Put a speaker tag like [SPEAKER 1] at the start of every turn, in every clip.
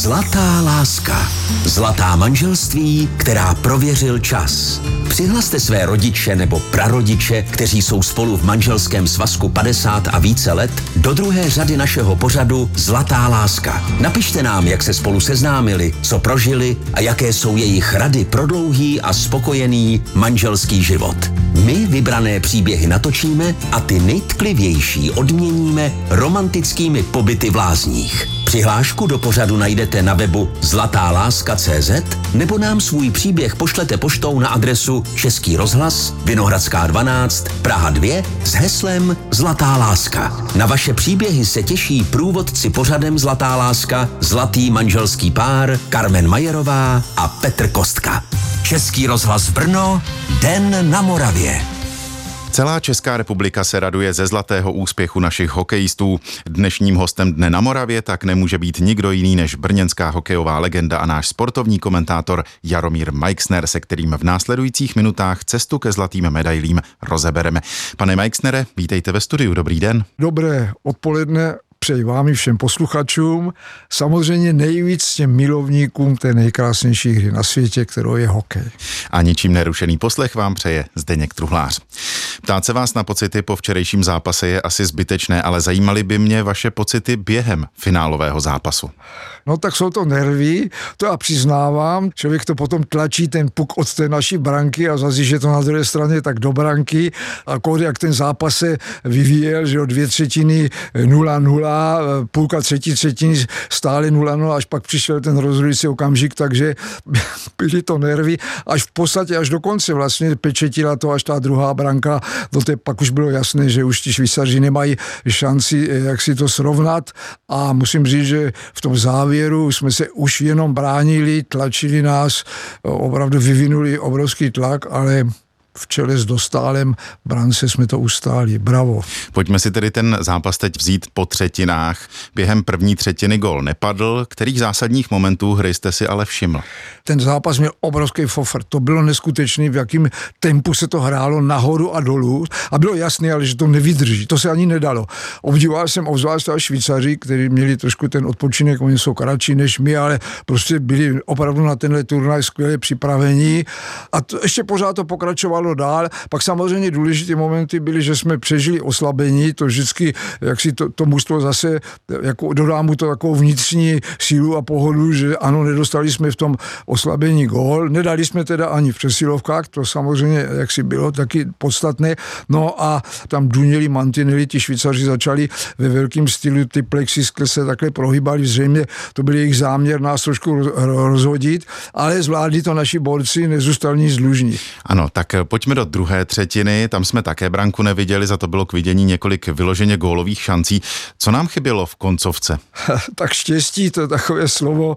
[SPEAKER 1] Zlatá láska. Zlatá manželství, která prověřil čas. Přihlaste své rodiče nebo prarodiče, kteří jsou spolu v manželském svazku 50 a více let, do druhé řady našeho pořadu Zlatá láska. Napište nám, jak se spolu seznámili, co prožili a jaké jsou jejich rady pro dlouhý a spokojený manželský život. My vybrané příběhy natočíme a ty nejtklivější odměníme romantickými pobyty v lázních. Přihlášku do pořadu najdete na webu zlatáláska.cz nebo nám svůj příběh pošlete poštou na adresu Český rozhlas, Vinohradská 12, Praha 2 s heslem Zlatá láska. Na vaše příběhy se těší průvodci pořadem Zlatá láska, zlatý manželský pár Karmen Majerová a Petr Kostka. Český rozhlas Brno, Den na Moravě.
[SPEAKER 2] Celá Česká republika se raduje ze zlatého úspěchu našich hokejistů. Dnešním hostem Dne na Moravě tak nemůže být nikdo jiný než brněnská hokejová legenda a náš sportovní komentátor Jaromír Meixner, se kterým v následujících minutách cestu ke zlatým medailím rozebereme. Pane Meixnere, vítejte ve studiu, dobrý den.
[SPEAKER 3] Dobré odpoledne. Přeji vám i všem posluchačům, samozřejmě nejvíc těm milovníkům té nejkrásnější hry na světě, kterou je hokej.
[SPEAKER 2] A ničím nerušený poslech vám přeje Zdeněk Truhlář. Ptát se vás na pocity po včerejším zápase je asi zbytečné, ale zajímaly by mě vaše pocity během finálového zápasu.
[SPEAKER 3] No tak jsou to nervy, to já přiznávám. Člověk to potom tlačí ten puk od té naší branky a zase, že to na druhé straně tak do branky. A jak ten zápas se vyvíjel, že o 2/3 0-0, půlka třetí třetiny stále 0-0, až pak přišel ten rozhodující okamžik, takže byly to nervy. Až v podstatě, až do konce vlastně pečetila to až ta druhá branka, do té pak už bylo jasné, že už ti Švýcaři nemají šanci, jak si to srovnat, a musím říct, že v tom závěru jsme se už jenom bránili, tlačili nás, opravdu vyvinuli obrovský tlak, ale v čele s Dostálem brance jsme to ustáli. Bravo.
[SPEAKER 2] Pojďme si tedy ten zápas teď vzít po třetinách. Během první třetiny gól nepadl. Kterých zásadních momentů hry jste si ale všiml?
[SPEAKER 3] Ten zápas měl obrovský fofr. To bylo neskutečný, v jakém tempu se to hrálo nahoru a dolů. A bylo jasné, ale že to nevydrží. To se ani nedalo. Obdivoval jsem obzvlášť Švýcaři, kteří měli trošku ten odpočinek, oni jsou kratší než my, ale prostě byli opravdu na tenhle turnaj skvěle připravení. A to, ještě pořád to pokračovalo dál. Pak samozřejmě důležité momenty byly, že jsme přežili oslabení, to vždycky, jak si to mužstvo zase, jako dodá mu to takovou vnitřní sílu a pohodu, že ano, nedostali jsme v tom oslabení gól, nedali jsme teda ani v přesilovkách, to samozřejmě, jak si bylo taky podstatné, no a tam duněli mantinely, ti Švýcaři začali ve velkém stylu, ty plexiskle se takhle prohýbali, zřejmě to byl jejich záměr nás trošku rozhodit, ale zvládli to naši borci, nezůstali nic dlužní.
[SPEAKER 2] Ano, tak pojďme do druhé třetiny, tam jsme také branku neviděli, za to bylo k vidění několik vyloženě gólových šancí. Co nám chybělo v koncovce?
[SPEAKER 3] Tak štěstí, to je takové slovo,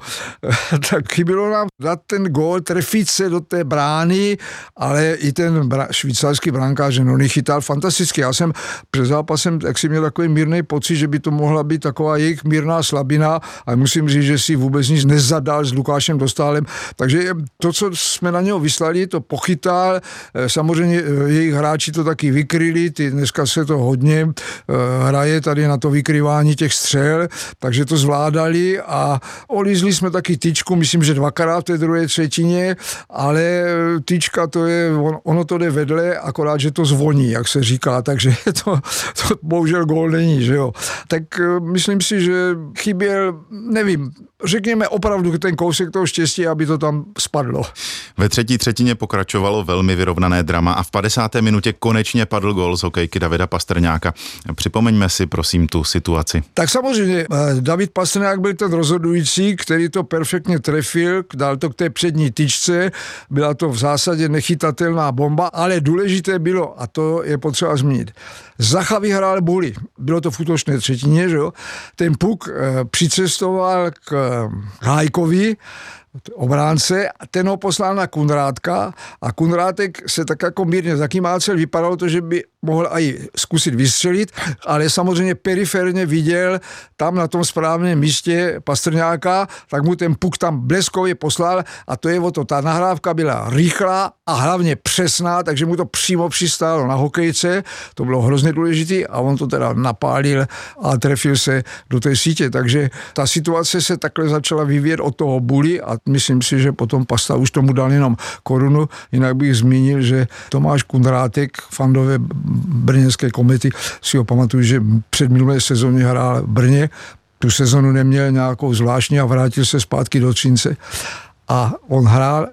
[SPEAKER 3] tak chybělo nám dát ten gól, trefit se do té brány, ale i ten švýcarský brankář, no, chytal fantasticky. Já jsem před zápasem tak si měl takový mírný pocit, že by to mohla být taková jejich mírná slabina, a musím říct, že si vůbec nic nezadal s Lukášem Dostálem, takže to, co jsme na něho vyslali, to pochytal. Samozřejmě jejich hráči to taky vykryli, dneska se to hodně hraje tady na to vykryvání těch střel, takže to zvládali a olízli jsme taky tyčku, myslím, že 2krát v té druhé třetině, ale tyčka to je, ono to jde vedle, akorát, že to zvoní, jak se říká, takže to bohužel gól není, že jo. Tak myslím si, že chyběl, nevím, řekněme opravdu ten kousek toho štěstí, aby to tam spadlo.
[SPEAKER 2] Ve třetí třetině pokračovalo velmi vyrovnané drama a v 50. minutě konečně padl gól z hokejky Davida Pastrňáka. Připomeňme si prosím tu situaci.
[SPEAKER 3] Tak samozřejmě David Pastrňák byl ten rozhodující, který to perfektně trefil, dal to k té přední tyčce, byla to v zásadě nechytatelná bomba, ale důležité bylo, a to je potřeba zmínit, Zacha vyhrál buli. Bylo to v útočné třetině, že jo? Ten puk přicestoval k Hájkovi, obránce, ten ho poslal na Kundrátka a Kundrátek se tak jako mírně zakymácel, vypadalo to, že by mohl i zkusit vystřelit, ale samozřejmě periferně viděl tam na tom správném místě Pastrňáka, tak mu ten puk tam bleskově poslal a to je o to, ta nahrávka byla rychlá a hlavně přesná, takže mu to přímo přistálo na hokejce, to bylo hrozně důležité a on to teda napálil a trefil se do té sítě, takže ta situace se takhle začala vyvíjet od toho Bully a myslím si, že potom Pasta už tomu dal jenom korunu, jinak bych zmínil, že Tomáš Kundrátek, fandové brněnské Komety, si ho pamatuju, že před minulé sezóně hrál v Brně, tu sezonu neměl nějakou zvláštní a vrátil se zpátky do Třince. A on hrál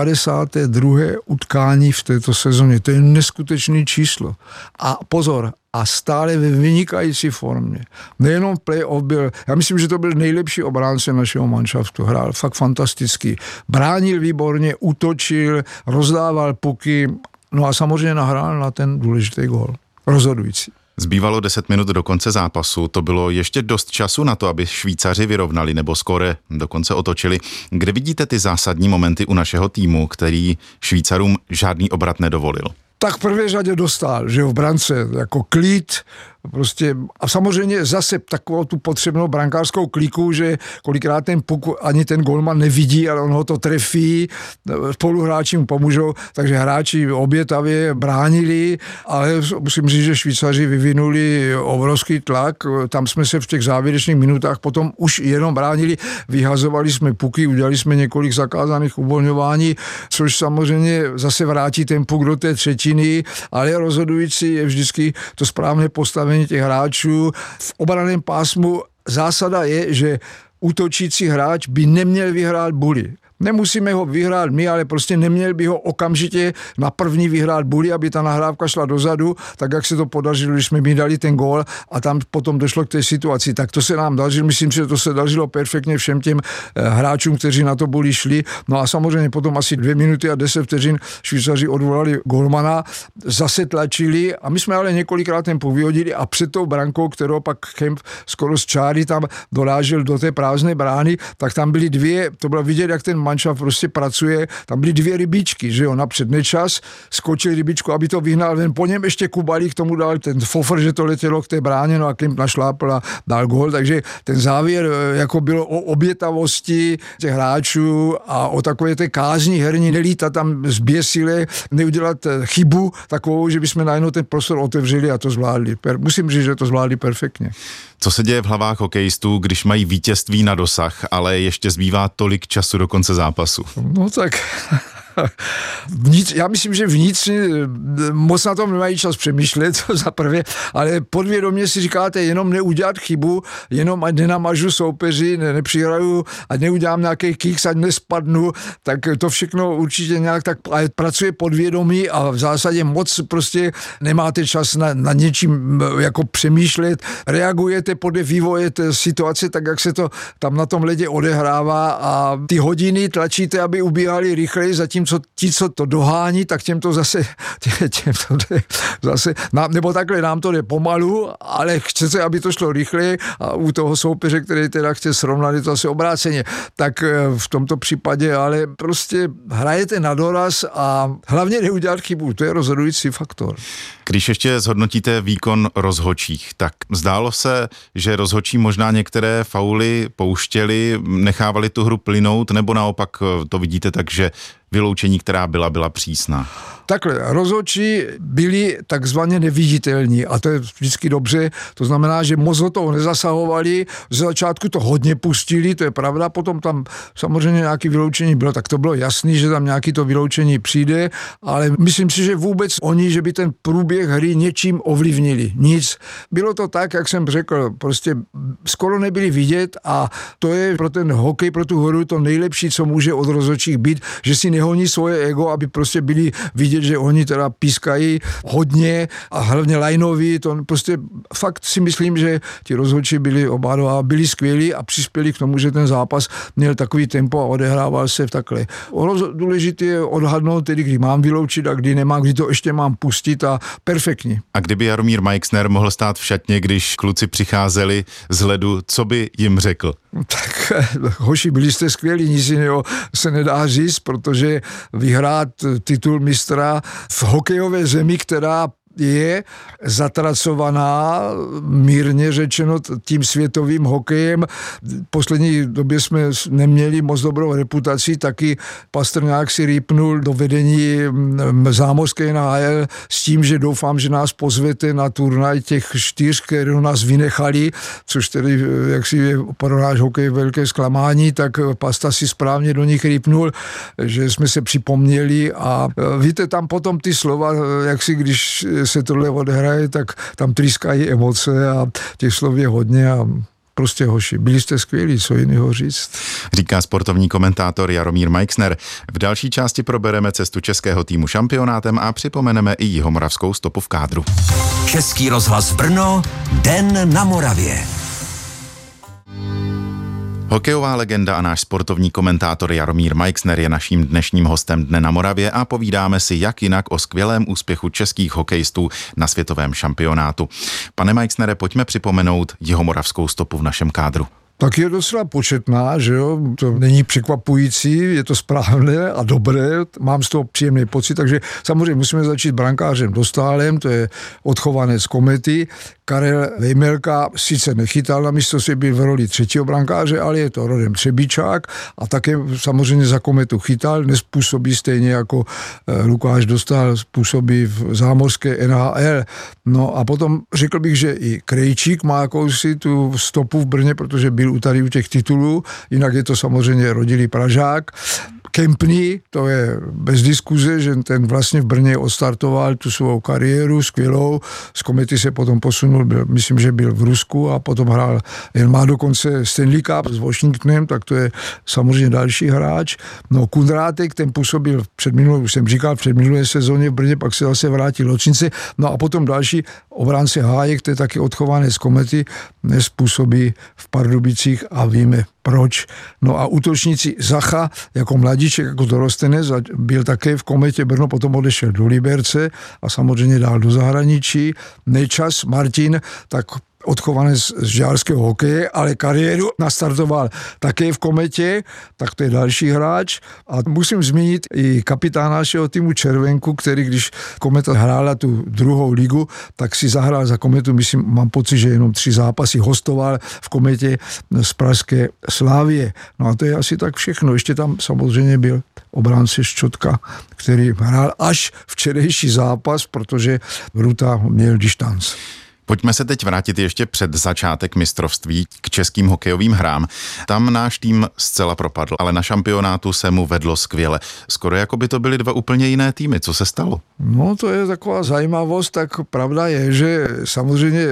[SPEAKER 3] 92. utkání v této sezóně. To je neskutečné číslo. A pozor, a stále ve vynikající formě. Nejenom playoff byl, já myslím, že to byl nejlepší obránce našeho manšaftu. Hrál fakt fantasticky. Bránil výborně, útočil, rozdával puky, no a samozřejmě nahrál na ten důležitý gól. Rozhodující.
[SPEAKER 2] Zbývalo 10 minut do konce zápasu, to bylo ještě dost času na to, aby Švýcaři vyrovnali nebo skóre dokonce otočili. Kde vidíte ty zásadní momenty u našeho týmu, který Švýcarům žádný obrat nedovolil?
[SPEAKER 3] Tak v prvé řadě dostal, že v brance jako klid, prostě a samozřejmě zase takovou tu potřebnou brankářskou kliku, že kolikrát ten puk ani ten golman nevidí, ale on ho to trefí, spoluhráči mu pomůžou, takže hráči obětavě bránili, ale musím říct, že Švýcaři vyvinuli obrovský tlak, tam jsme se v těch závěrečných minutách potom už jenom bránili, vyhazovali jsme puky, udělali jsme několik zakázaných uvolňování, což samozřejmě zase vrátí ten puk do té třetiny, ale rozhodující je vždycky to správné postavení těch hráčů. V obranném pásmu zásada je, že útočící hráč by neměl vyhrát Bully. Nemusíme ho vyhrát my, ale prostě neměl by ho okamžitě na první vyhrát Bully, aby ta nahrávka šla dozadu, tak jak se to podařilo, když jsme mi dali ten gól a tam potom došlo k té situaci. Tak to se nám dařilo, myslím, že to se dařilo perfektně všem těm hráčům, kteří na to Bully šli. No a samozřejmě potom asi 2 minuty a 10 vteřin Švýcaři odvolali golmana, zase tlačili a my jsme ale několikrát ten vyhodili a před tou brankou, kterou pak Kemp skoro z čáry tam dorážel do té prázdné brány, tak tam byly 2, to bylo vidět, jak ten manšaft prostě pracuje, tam byly 2 rybičky, že jo, napřed Nečas, skočil rybičku, aby to vyhnal ven, po něm ještě Kubalík tomu dal ten fofr, že to letělo k té bráně, no a Kemp našlápl a dal gól, takže ten závěr jako bylo o obětavosti těch hráčů a o takové té kázni herní, nelítat tam zběsile, neudělat chybu takovou, že bychom najednou ten prostor otevřeli a to zvládli. Musím říct, že to zvládli perfektně.
[SPEAKER 2] Co se děje v hlavách hokejistů, když mají vítězství na dosah, ale ještě zbývá tolik času do konce zápasu?
[SPEAKER 3] No tak já myslím, že vnitřně moc na tom nemají čas přemýšlet, to za prvé, ale podvědomě si říkáte, jenom neudělat chybu, jenom ať nenamažu soupeři, nepřihraju, ať neudělám nějaký kicks, ať nespadnu, tak to všechno určitě nějak tak pracuje podvědomí a v zásadě moc prostě nemáte čas na něčím jako přemýšlet, reagujete podle vývoje té situace, tak jak se to tam na tom ledě odehrává a ty hodiny tlačíte, aby ubíhali rychleji, zatímco ti, co to dohání, tak těm to zase nebo takhle nám to jde pomalu, ale chcete, aby to šlo rychleji a u toho soupeře, který teda chce srovnat, je to zase obráceně. Tak v tomto případě, ale prostě hrajete na doraz a hlavně neudělat chybu, to je rozhodující faktor.
[SPEAKER 2] Když ještě zhodnotíte výkon rozhodčích, tak zdálo se, že rozhodčí možná některé fauly pouštěli, nechávali tu hru plynout, nebo naopak to vidíte tak, že vyloučení, která byla přísná?
[SPEAKER 3] Takhle, rozhodčí byli takzvaně neviditelní a to je vždycky dobře, to znamená, že moc do toho nezasahovali, z začátku to hodně pustili, to je pravda, potom tam samozřejmě nějaké vyloučení bylo, tak to bylo jasný, že tam nějaké to vyloučení přijde, ale myslím si, že vůbec oni, že by ten průběh hry něčím ovlivnili, nic. Bylo to tak, jak jsem řekl, prostě skoro nebyli vidět a to je pro ten hokej, pro tu hru to nejlepší, co může od rozhodčích být, že si nehoní svoje ego, aby prostě byli vidět, že oni teda pískají hodně a hlavně lajnoví, to prostě fakt si myslím, že ti rozhodčí byli oba dva, byli skvělí a přispěli k tomu, že ten zápas měl takový tempo a odehrával se v takhle. Důležité je odhadnout tedy, kdy mám vyloučit a kdy nemám, kdy to ještě mám pustit a perfektní.
[SPEAKER 2] A kdyby Jaromír Meixner mohl stát v šatně, když kluci přicházeli z ledu, co by jim řekl?
[SPEAKER 3] Tak hoši, byli jste skvělí, nic jiného se nedá říct, protože vyhrát titul mistra v hokejové zemi, která je zatracovaná, mírně řečeno, tím světovým hokejem. V poslední době jsme neměli moc dobrou reputaci, taky Pastrňák si rýpnul do vedení zámořské NHL s tím, že doufám, že nás pozvete na turnaj těch 4, které nás vynechali, což tedy jaksi je pro náš hokej velké zklamání, tak Pasta si správně do nich rýpnul, že jsme se připomněli a víte, tam potom ty slova, jak si když se tohle odehraje, tak tam trýskají emoce a těch slov je hodně a prostě hoši, byli jste skvělí, co jiného říct.
[SPEAKER 2] Říká sportovní komentátor Jaromír Meixner. V další části probereme cestu českého týmu šampionátem a připomeneme i jihomoravskou stopu v kádru.
[SPEAKER 1] Český rozhlas Brno, Den na Moravě.
[SPEAKER 2] Hokejová legenda a náš sportovní komentátor Jaromír Meixner je naším dnešním hostem Dne na Moravě a povídáme si jak jinak o skvělém úspěchu českých hokejistů na světovém šampionátu. Pane Meixnere, pojďme připomenout jihomoravskou stopu v našem kádru.
[SPEAKER 3] Tak je docela početná, že jo, to není překvapující, je to správné a dobré, mám z toho příjemný pocit, takže samozřejmě musíme začít brankářem Dostálem, to je odchovanec Komety. Karel Vejmelka sice nechytal na mistrovství, byl v roli 3. brankáře, ale je to rodem Třebíčák a také samozřejmě za Kometu chytal, nespůsobí stejně jako Lukáš Dostál, způsobí v zámořské NHL. No a potom řekl bych, že i Krejčík má jakousi tu stopu v Brně, protože byl tady u těch titulů, jinak je to samozřejmě rodilý Pražák. Kempný, to je bez diskuze, že ten vlastně v Brně odstartoval tu svou kariéru skvělou, z Komety se potom posunul, myslím, že byl v Rusku a potom hrál, jen má dokonce Stanley Cup s Washingtonem, tak to je samozřejmě další hráč. No Kundrátek, ten působil už jsem říkal, v předminulé sezóně v Brně, pak se zase vrátil Lotřince, no a potom další obránce Hájek, to je taky odchovaný z Komety, nespůsobí v Pardubicích a víme proč. No a útočníci Zacha jako mladíček, jako dorostenec, byl také v Kometě Brno, potom odešel do Liberce a samozřejmě dál do zahraničí. Nečas Martin, tak odchovanec z žďárského hokeje, ale kariéru nastartoval také v Kometě, tak to je další hráč. A musím zmínit i kapitána našeho týmu Červenku, který když Kometa hrála tu 2. ligu, tak si zahrál za Kometu, myslím, mám pocit, že jenom 3 zápasy, hostoval v Kometě z pražské Slávie. No a to je asi tak všechno. Ještě tam samozřejmě byl obránce Ščotka, který hrál až včerejší zápas, protože Ruta měl distanc.
[SPEAKER 2] Pojďme se teď vrátit ještě před začátek mistrovství k českým hokejovým hrám. Tam náš tým zcela propadl, ale na šampionátu se mu vedlo skvěle. Skoro jako by to byly 2 úplně jiné týmy. Co se stalo?
[SPEAKER 3] No to je taková zajímavost, tak pravda je, že samozřejmě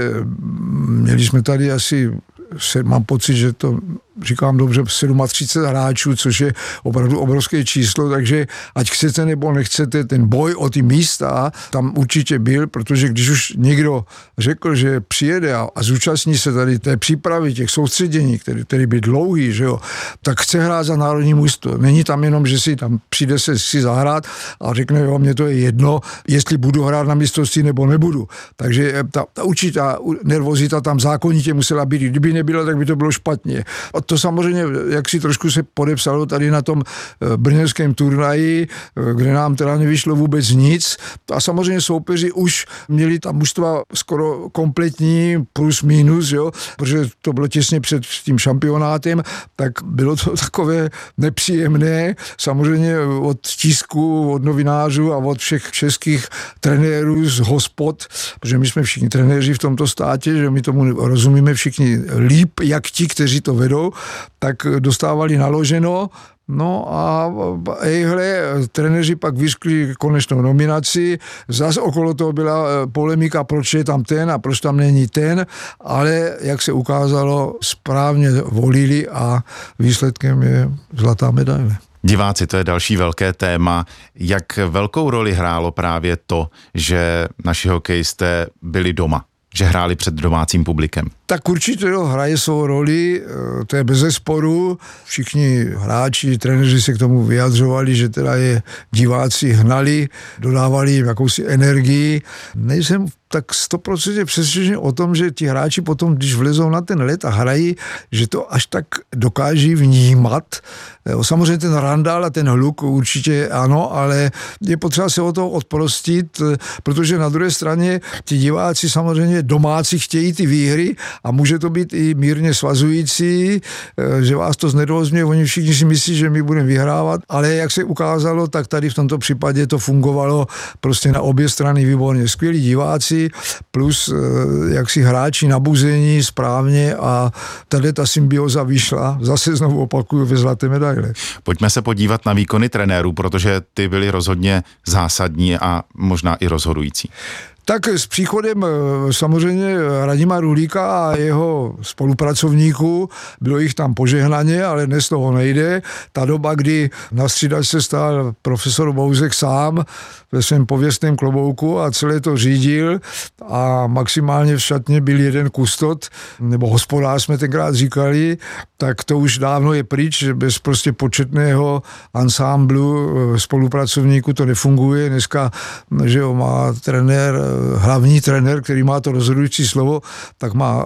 [SPEAKER 3] měli jsme tady asi, mám pocit, že to říkám dobře, 37 hráčů, což je opravdu obrovské číslo, takže ať chcete nebo nechcete, ten boj o ty místa tam určitě byl, protože když už někdo řekl, že přijede a zúčastní se tady té přípravy, těch soustředění, který by dlouhý, že jo, tak chce hrát za národní mužstvo. Není tam jenom, že si tam přijde se si zahrát a řekne, jo, mně to je jedno, jestli budu hrát na mistrovství nebo nebudu. Takže ta určitá nervozita tam zákonitě musela být. Kdyby nebyla, tak by to bylo špatně. To samozřejmě, jak si trošku se podepsalo tady na tom brněnském turnaji, kde nám teda nevyšlo vůbec nic. A samozřejmě soupeři už měli ta mužstva skoro kompletní, plus minus, jo, protože to bylo těsně před tím šampionátem, tak bylo to takové nepříjemné. Samozřejmě od tisku, od novinářů a od všech českých trenérů z hospod, protože my jsme všichni trenéři v tomto státě, že my tomu rozumíme všichni líp, jak ti, kteří to vedou, tak dostávali naloženo. No a trenéři pak vyškli konečnou nominaci, zase okolo toho byla polemika, proč je tam ten a proč tam není ten, ale jak se ukázalo, správně volili a výsledkem je zlatá medaile.
[SPEAKER 2] Diváci, to je další velké téma. Jak velkou roli hrálo právě to, že naši hokejisté byli doma, že hráli před domácím publikem?
[SPEAKER 3] Tak určitě hraje svou roli, to je bezesporu. Všichni hráči, trenéři se k tomu vyjadřovali, že teda je diváci hnali, dodávali jim jakousi energii. Nejsem tak 100% přesvědčený o tom, že ti hráči potom, když vlezou na ten led a hrají, že to až tak dokáží vnímat. Samozřejmě ten randál a ten hluk určitě ano, ale je potřeba se o to odprostit, protože na druhé straně ti diváci samozřejmě domácí chtějí ty výhry a může to být i mírně svazující, že vás to znedozmě, oni všichni si myslí, že my budeme vyhrávat, ale jak se ukázalo, tak tady v tomto případě to fungovalo prostě na obě strany výborně. Skvělí diváci plus jaksi hráči nabuzení správně a tady ta symbioza vyšla, zase znovu opakuju, ve zlaté medaile.
[SPEAKER 2] Pojďme se podívat na výkony trenérů, protože ty byly rozhodně zásadní a možná i rozhodující.
[SPEAKER 3] Tak s příchodem samozřejmě Radima Ruhlíka a jeho spolupracovníků, bylo jich tam požehnaně, ale dnes toho nejde. Ta doba, kdy na střídačce stál profesor Bouzek sám ve svém pověstném klobouku a celé to řídil a maximálně v šatně byl jeden kustot, nebo hospodář jsme tenkrát říkali, tak to už dávno je pryč, že bez prostě početného ansámblu spolupracovníků to nefunguje. Dneska, že jo, má trenér, hlavní trenér, který má to rozhodující slovo, tak má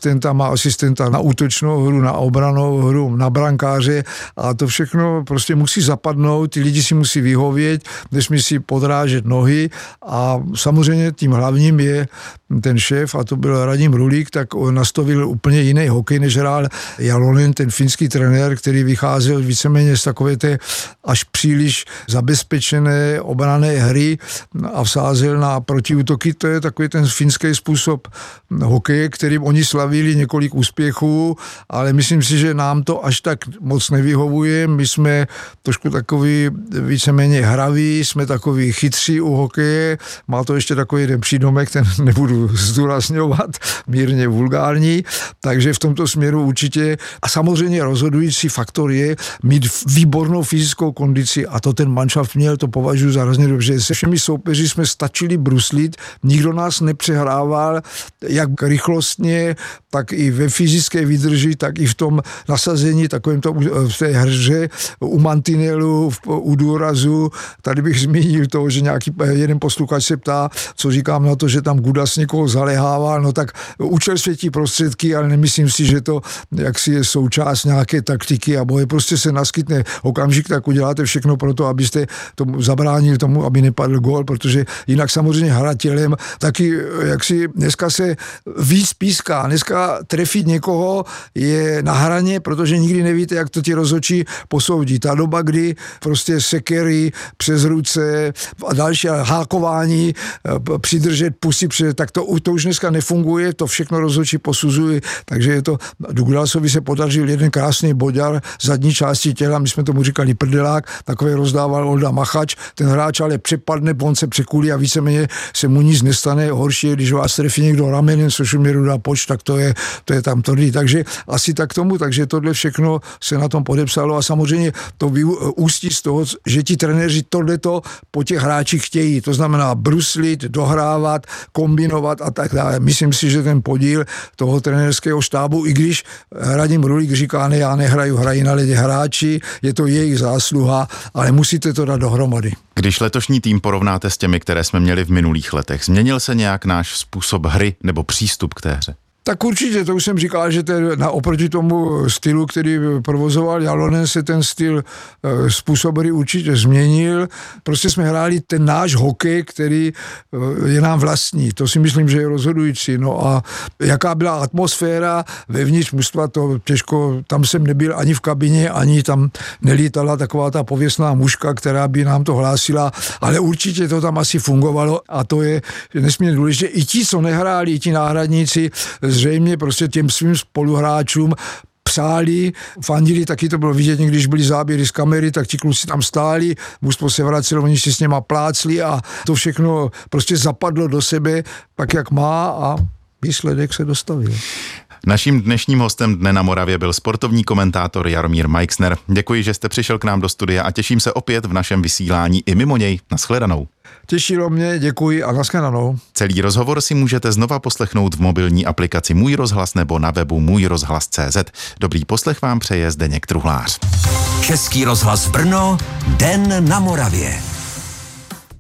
[SPEAKER 3] asistenta na útočnou hru, na obranou hru, na brankáře a to všechno prostě musí zapadnout, ty lidi si musí vyhovět, nesmí si podrážet nohy a samozřejmě tím hlavním je ten šéf, a to byl Radim Ruhlík, tak nastavil úplně jiný hokej, než hrál Jalonen, ten finský trenér, který vycházel víceméně z takové té až příliš zabezpečené obranné hry a vsázel na protiútoky. To je takový ten finský způsob hokeje, kterým oni slavili několik úspěchů, ale myslím si, že nám to až tak moc nevyhovuje. My jsme trošku takový víceméně hraví, jsme takový chytří u hokeje. Má to ještě takový jeden přídomek, ten nebudu zdůrazňovat, mírně vulgární, takže v tomto směru určitě a samozřejmě rozhodující faktor je mít výbornou fyzickou kondici a to ten manšaft měl, to považuji za hrozně dobře. Se všemi soupeři jsme stačili bruslit, nikdo nás nepřehrával, jak rychlostně, tak i ve fyzické výdrži, tak i v tom nasazení, takovém to v té hře, u mantinelu, u důrazu. Tady bych zmínil to, že nějaký jeden posluchač se ptá, co říkám na to, že tam Gudas někoho zalehával, no tak účel světí prostředky, ale nemyslím si, že to jaksi je součást nějaké taktiky a boje. Prostě se naskytne okamžik, tak uděláte všechno pro to, abyste tomu zabránil tomu, aby nepadl gól, protože jinak samozřejmě hra tělem, taky jaksi dneska se víc píská. Dneska trefit někoho je na hraně, protože nikdy nevíte, jak to ti rozhodčí posoudí. Ta doba, kdy prostě sekery přes ruce a další hákování, přidržet pusy, tak to už dneska nefunguje, to všechno rozhodčí posuzuje, takže je to, Douglasovi se podařil jeden krásný boďar zadní části těla, my jsme tomu říkali prdelák, takový rozdával Olda Machač, ten hráč ale přepadne, on se překulí a víceméně se mu nic nestane, horší je, když vás trefí někdo ramenem, což mi dá poč, tak to je tam tvrdý, takže asi tak tomu, takže tohle všechno se na tom podepsalo a samozřejmě to ústí z toho, že ti trenéři tohleto po těch hráčích chtějí, to znamená bruslit, dohrávat, kombinovat a tak dále. Myslím si, že ten podíl toho trenérského štábu, i když Radim Ruhlík říká, ne, já nehraju, hrají na ledě hráči, je to jejich zásluha, ale musíte to dát dohromady.
[SPEAKER 2] Když letošní tým porovnáte s těmi, které jsme měli v minulých letech, změnil se nějak náš způsob hry nebo přístup k té hře?
[SPEAKER 3] Tak určitě, to už jsem říkal, že oproti tomu stylu, který provozoval Jalonen, se ten styl způsob hry určitě změnil. Prostě jsme hráli ten náš hokej, který je nám vlastní. To si myslím, že je rozhodující. No a jaká byla atmosféra vevnitř mužstva, to těžko, tam jsem nebyl ani v kabině, ani tam nelítala taková ta pověstná mužka, která by nám to hlásila, ale určitě to tam asi fungovalo a to je nesmírně důležité. I ti, co nehráli, i ti náhradníci, zřejmě prostě těm svým spoluhráčům přáli, fandili, taky to bylo vidět, když byly záběry z kamery, tak ti kluci tam stáli, mužstvo se vracelo, oni si s něma plácli a to všechno prostě zapadlo do sebe, tak jak má a výsledek se dostavil.
[SPEAKER 2] Naším dnešním hostem Dne na Moravě byl sportovní komentátor Jaromír Meixner. Děkuji, že jste přišel k nám do studia a těším se opět v našem vysílání i mimo něj. Nashledanou.
[SPEAKER 3] Těšilo mě, děkuji a nashledanou.
[SPEAKER 2] Celý rozhovor si můžete znova poslechnout v mobilní aplikaci Můj rozhlas nebo na webu můjrozhlas.cz. Dobrý poslech vám přeje Zdeněk Truhlář.
[SPEAKER 1] Český rozhlas Brno, Den na Moravě.